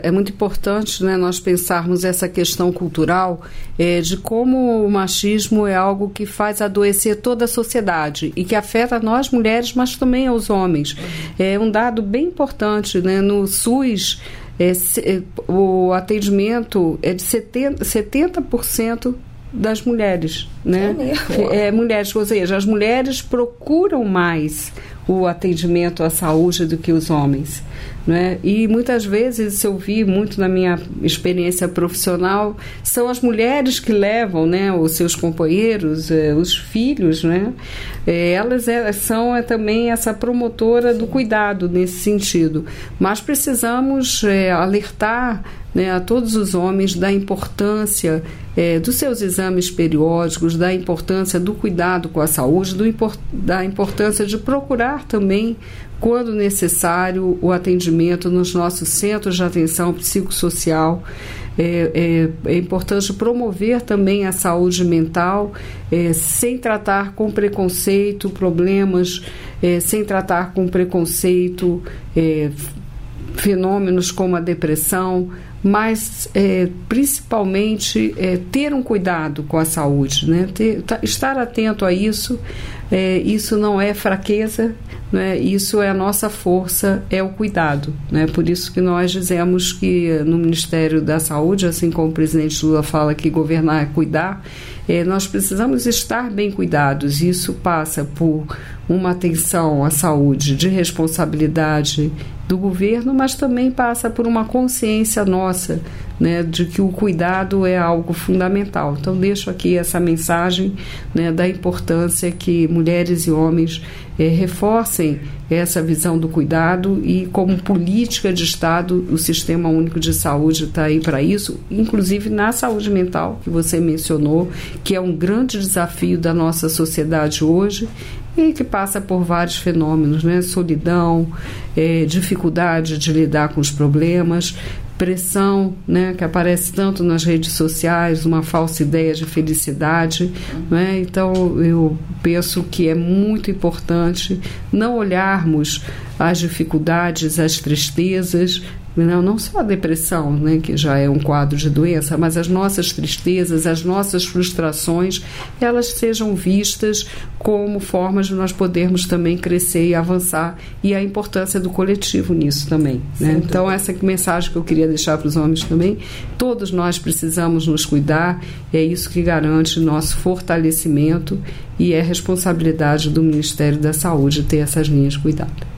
É muito importante, né, nós pensarmos essa questão cultural de como o machismo é algo que faz adoecer toda a sociedade e que afeta nós mulheres, mas também aos homens. É um dado bem importante, né, no SUS. O atendimento é de 70% das mulheres, né? Mulheres, ou seja, as mulheres procuram mais o atendimento à saúde do que os homens, né? E muitas vezes eu vi muito na minha experiência profissional, são as mulheres que levam, né, os seus companheiros, os filhos, né? Elas são também essa promotora do cuidado nesse sentido, mas precisamos alertar, né, a todos os homens da importância dos seus exames periódicos, da importância do cuidado com a saúde, da importância de procurar também, quando necessário, o atendimento nos nossos centros de atenção psicossocial. É importante promover também a saúde mental, sem tratar com preconceito problemas, sem tratar com preconceito fenômenos como a depressão, mas principalmente ter um cuidado com a saúde, né? Estar atento a isso. Isso não é fraqueza, né? Isso é a nossa força, é o cuidado, né? Por isso que nós dizemos que no Ministério da Saúde, assim como o presidente Lula fala que governar é cuidar, nós precisamos estar bem cuidados. Isso passa por uma atenção à saúde de responsabilidade do governo, mas também passa por uma consciência nossa, né, de que o cuidado é algo fundamental. Então deixo aqui essa mensagem, né, da importância que mulheres e homens reforcem essa visão do cuidado, e como política de Estado o Sistema Único de Saúde está aí para isso, inclusive na saúde mental que você mencionou, que é um grande desafio da nossa sociedade hoje e que passa por vários fenômenos, né? Solidão, dificuldade de lidar com os problemas, pressão, né, que aparece tanto nas redes sociais, uma falsa ideia de felicidade, né? Então eu penso que é muito importante não olharmos as dificuldades, as tristezas, não só a depressão, né, que já é um quadro de doença, mas as nossas tristezas, as nossas frustrações, elas sejam vistas como formas de nós podermos também crescer e avançar, e a importância do coletivo nisso também, né? Então essa mensagem que eu queria deixar para os homens também: todos nós precisamos nos cuidar, é isso que garante nosso fortalecimento, e é responsabilidade do Ministério da Saúde ter essas linhas de cuidado.